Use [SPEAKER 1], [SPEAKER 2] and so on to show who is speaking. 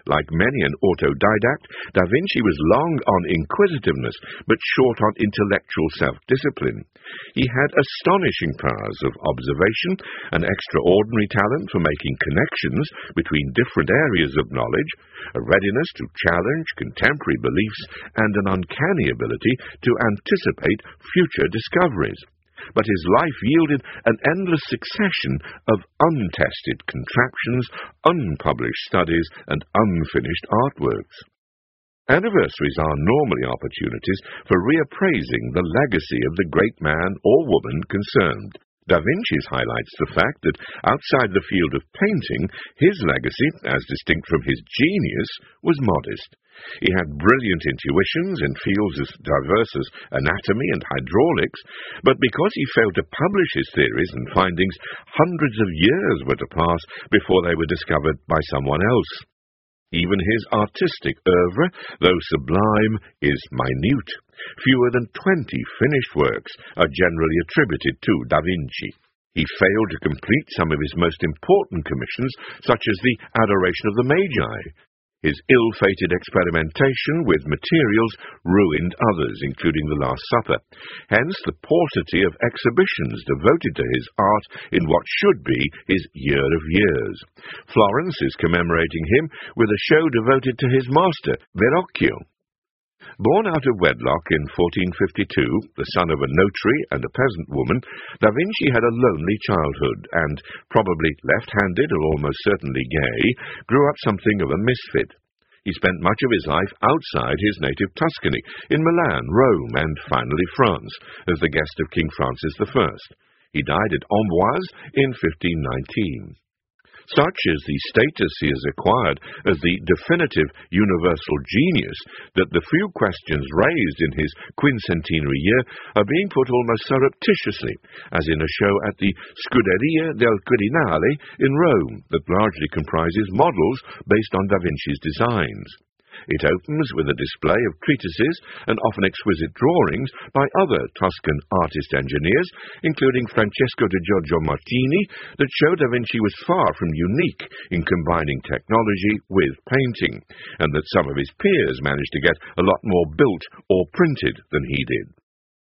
[SPEAKER 1] Like many an autodidact, Da Vinci was long on inquisitiveness, but short on intellectual self-discipline. He had astonishing powers of observation, an extraordinary talent for making connections between different areas of knowledge, a readiness to challenge contemporary beliefs, and an uncanny ability to anticipate future discoveries. But his life yielded an endless succession of untested contraptions, unpublished studies, and unfinished artworks. Anniversaries are normally opportunities for reappraising the legacy of the great man or woman concerned. Da Vinci's highlights the fact that outside the field of painting, his legacy, as distinct from his genius, was modest. He had brilliant intuitions in fields as diverse as anatomy and hydraulics, but because he failed to publish his theories and findings, hundreds of years were to pass before they were discovered by someone else. Even his artistic oeuvre, though sublime, is minute. Fewer than 20 finished works are generally attributed to Da Vinci. He failed to complete some of his most important commissions, such as the Adoration of the Magi. His ill-fated experimentation with materials ruined others, including the Last Supper. Hence the paucity of exhibitions devoted to his art in what should be his Year of Years. Florence is commemorating him with a show devoted to his master, Verrocchio. Born out of wedlock in 1452, the son of a notary and a peasant woman, Da Vinci had a lonely childhood and, probably left-handed or almost certainly gay, grew up something of a misfit. He spent much of his life outside his native Tuscany, in Milan, Rome, and finally France, as the guest of King Francis I. He died at Amboise in 1519. Such is the status he has acquired as the definitive universal genius that the few questions raised in his quincentenary year are being put almost surreptitiously, as in a show at the Scuderia del Quirinale in Rome that largely comprises models based on Da Vinci's designs. It opens with a display of treatises and often exquisite drawings by other Tuscan artist-engineers, including Francesco di Giorgio Martini, that show Da Vinci was far from unique in combining technology with painting, and that some of his peers managed to get a lot more built or printed than he did.